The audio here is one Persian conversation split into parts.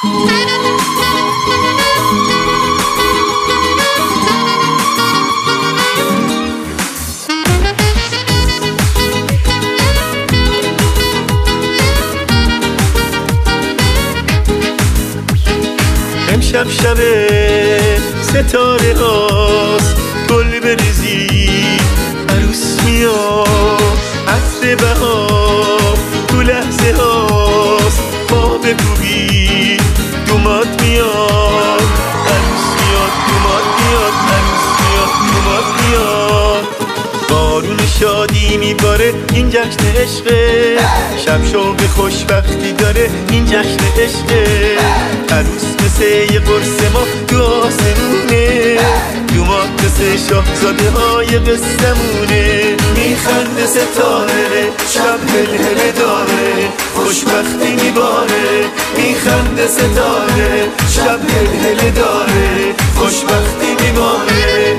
امشب شب ستاره هاست، گل بریزی عروس میاد، عطر بهار تو لحظه هاست، پا بکوبی دومات میاد، عروس میاد دومات میاد، عروس میاد دومات میاد. بارون شادی میباره این جشن عشقه، شب شوق خوشبختی داره این جشن عشقه. عروس مثل یه قرص ما تو آسمونه، دومات مثل شاهزاده های قصه‌مونه. میخنده ستاره شب هلهله داره، خوشبختی میباره. میخنده ستاره شب هلهله داره، خوشبختی میباره.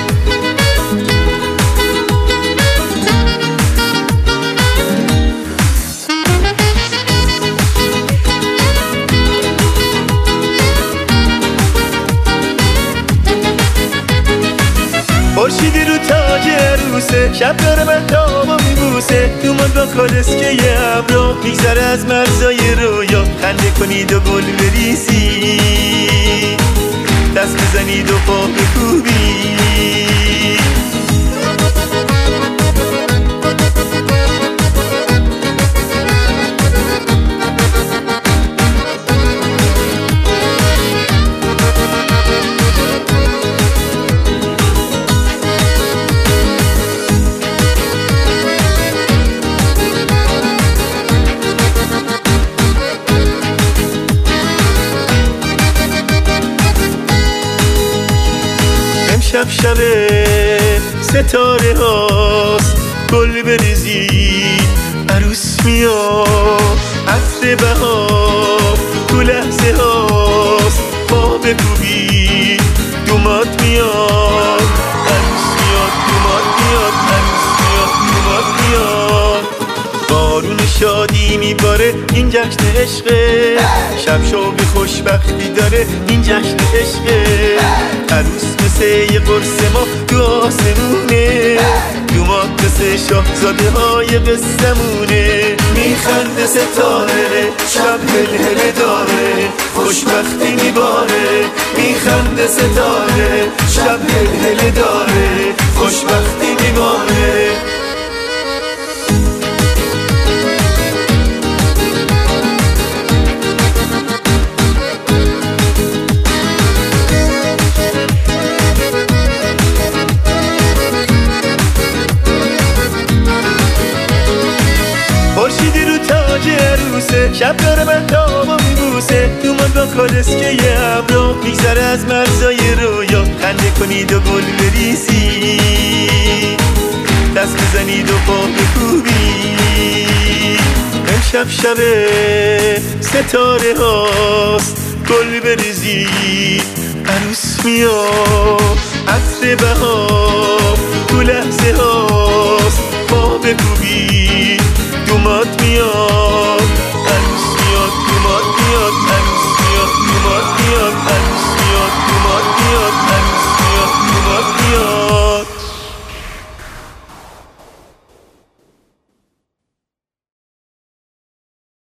خورشیدی رو تاج عروسه، شب داره مهتابو میبوسه. دومات با کالسکه یه ابرو میگذره از مرزای رویا. خنده کنید و گل بریزی، دست بزنید و پا بکوبی. شب شب ستاره هاست، گل بریزی عروس میاد، عطر بهار تو لحظه هاست، پا بکوبی دومات میاد، عروس میاد دومات میاد، عروس میاد دومات میاد. بارون شادی میباره این جشن عشقه، شب شوق خوشبختی داره این جشن عشقه. عروس مثل یه قرص ما تو آسمونه، دومات مثل شاهزاده های قصه‌مونه. میخنده ستاره شب هلهله داره، خوشبختی میباره. میخنده ستاره شب هلهله داره، خوشبختی میباره. خورشیدی رو تاج عروسه، شب داره مهتابو میبوسه. دومات با کالسکه یه ابرو میگذره از مرزای رویا. خنده کنید و گل بریزی، دست بزنید و پا بکوبی. امشب شب ستاره هاست، گل بریزی عروس میاد، عطر بهار تو لحظه هاست، پا بکوبی دومات میاد.